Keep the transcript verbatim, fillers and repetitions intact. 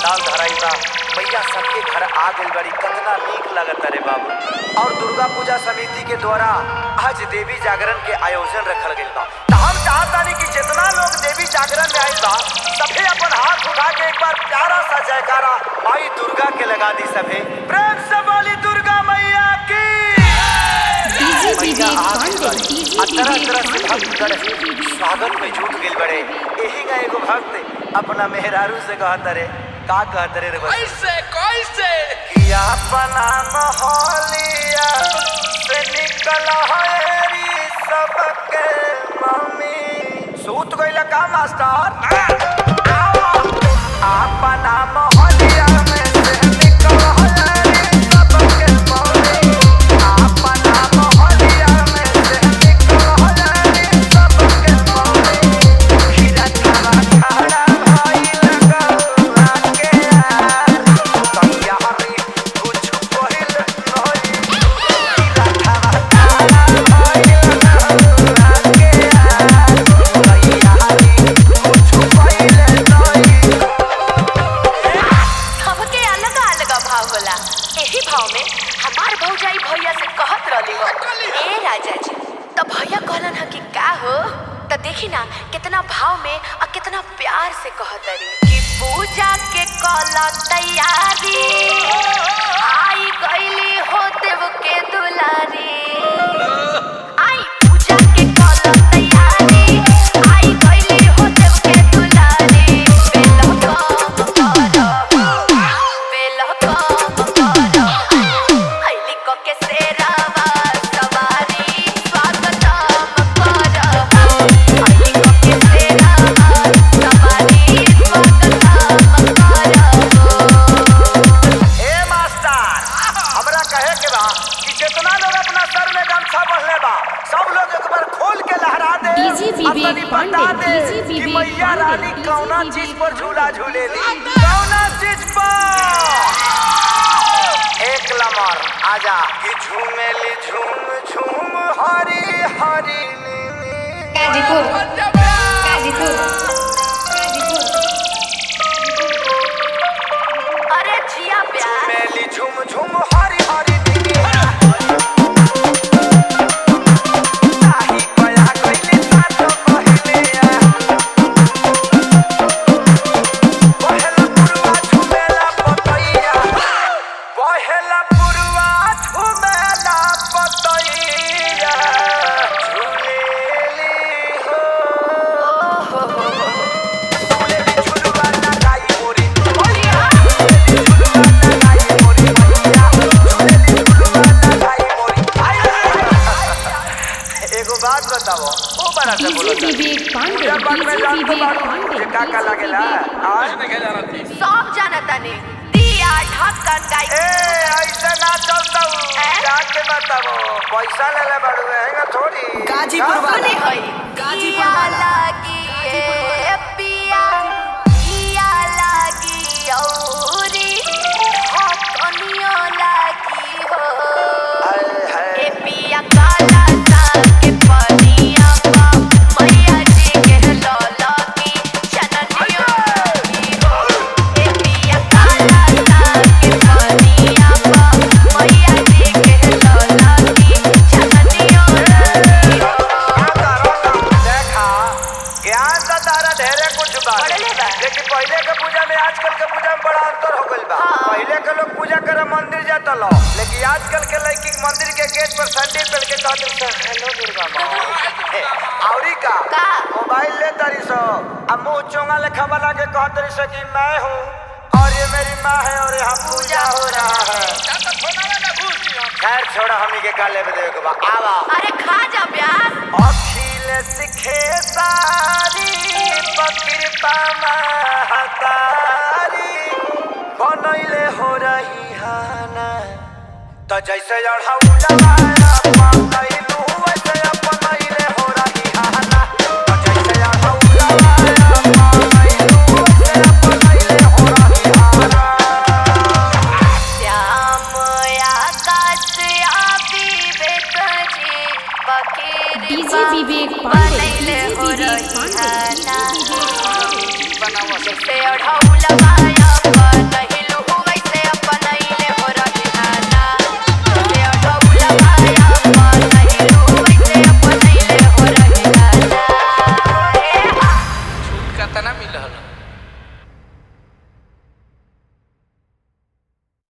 पंडाल धराई बा, मैया सबके घर आ गइल बड़ी, कितना नीक लगता रे बाबू। और दुर्गा पूजा समिति के द्वारा आज देवी जागरण के आयोजन रखल गइल बा। तो हम चाहतानी कि जितना लोग देवी जागरण में आइल बा सभे अपन हाथ उठा के एक बार प्यारा सा जयकारा माई दुर्गा के लगा दी। सभे प्रेम से बोली दुर्गा मैया की। तरह तरह से भक्तगण स्वागत में जुट गइल बड़े। यही का एगो भक्त अपना मेहरारू से कहता रे, का कहता रे? कैसे कैसे कि अपना मोहलिया से निकल हरी सबके मम्मी। सूत गइल का मास्टर? अपना मोहलिया में से निकल हरी सबके मम्मी। अपना मोहलिया में से निकल हरी सबके मम्मी। खीरा खावा खाड़ा भाई लगौआ के यार, तैयारी कुछ पहिल नहीं। खीरा खावा खाड़ा भाई लगौआ के यार, तैयारी कुछ पहिल नहीं। सबके अलग अलग भाव होला। एही भाव में हमार भौजाई भैया से कहत रहली हो, ए राजा जी, तो भैया कहलन ह कि का हो? तो देखी ना कितना भाव में और कितना प्यार से कहत रही कि पूजा के कला तैयारी, आई गईली हो देव के दुलारी। आई पूजा के कला तैयारी, आई गईली हो देव के दुलारी। बेला काम करो, बेला काम करो, हईली को के सेरावा सवारी, स्वागतम करो। हईली को के सेरावा सवारी, स्वागतम करो। ए मास्टर, हमरा कहे के बा कि जितना लोग अपना सर में गमछा बंधले बा सब लोग एक बार खोल के लहरा दे। डीजे विवेक अपनी बता पांडे, दे डीजे कि विवेक मैया पांडे, रानी डीजे कौना विवेक चीज पर पांडे। झूला झूलेली, कौना चीज पर? एक लमर आजा कि झूमेली झूम झूम हरी हरी नीनी। गाजीपुर गाजीपुर गाजीपुर। अरे जिया प्यार, झूमेली झूम झूम हरी हरी नीनी। ताही कया कइली सातो कहिलिया। पहला पुरवा झूमेला पतैया, पहला पुरवा झूमेला पतैया। झूलेली हो, झूलेली झुलवा लगाई मोरी मैया। झूलेली झुलवा लगाई मोरी मैया। झूलेली झुलवा लगाई मोरी। एगो बात बताओ, ओ बड़ा से बोलो डीजे विवेक पांडे, पूजा पाठ में डीजे जान तो विवेक बारू पांडे, जे का का लागेला। आज नहीं जाना थी। सब जानता ने दिया ढक्कन गाई। ए ऐसे ना चलता हूँ, जाके बताओ पैसा ले ले बड़ू हैंगा थोड़ी। गाजीपुर वाला। सुनी होई गाजीपुर दिया वाला। लागी ए पिया, दिया लागी औरी ढक्कनियो लागी हो। हाय हाय ए पिया काला सा के पनिया पा, मैया जी के लौला की चननियो लागी हो। ए पिया काला सा के पनिया पा, मैया जी के लौला की चननियो लागी हो। क्या करो ना? देखा ज्ञान तो तारा ढेरे कुछ बा, बढ़ले बा। लेकिन पहले के पूजा में आजकल के पूजा में बड़ा अंतर हो गइल बा। हाँ। पहले के लोग पूजा करे मंदिर जाता लो, लेकिन आजकल के लड़की मंदिर के गेट पर सैंडल पहन के कहते हैं हेलो दुर्गा माँ। औरी का का? मोबाइल ले तारी सो अब मुंह चोंगा लेखा बना के कह तारी सो कि मैं हूँ और ये मेरी माँ है और यहाँ पूजा हो रहा है। तो फोनावे में घुस दिया। खैर छोड़ा, हमनी के काले पे देवे के बा। आवा अरे खा जा प्याज। अखिल सिखे सारी कृपा महतारी बनैले हो रही हाना। तो जैसे अढ़ौलवा अपनैलू वैसे अपनैले हो रही हाना। तो जैसे अढ़ौलवा अपनैलू वैसे अपनैले हो रही हाना। श्याम आकाश आ विवेक जी बकीर डीजे विवेक पांडे, बनैले डीजे हो विवेक रही पांडे, हाना। डीजे विवेक पांडे। बनाओ जैसे ओढ़ौलवा अपन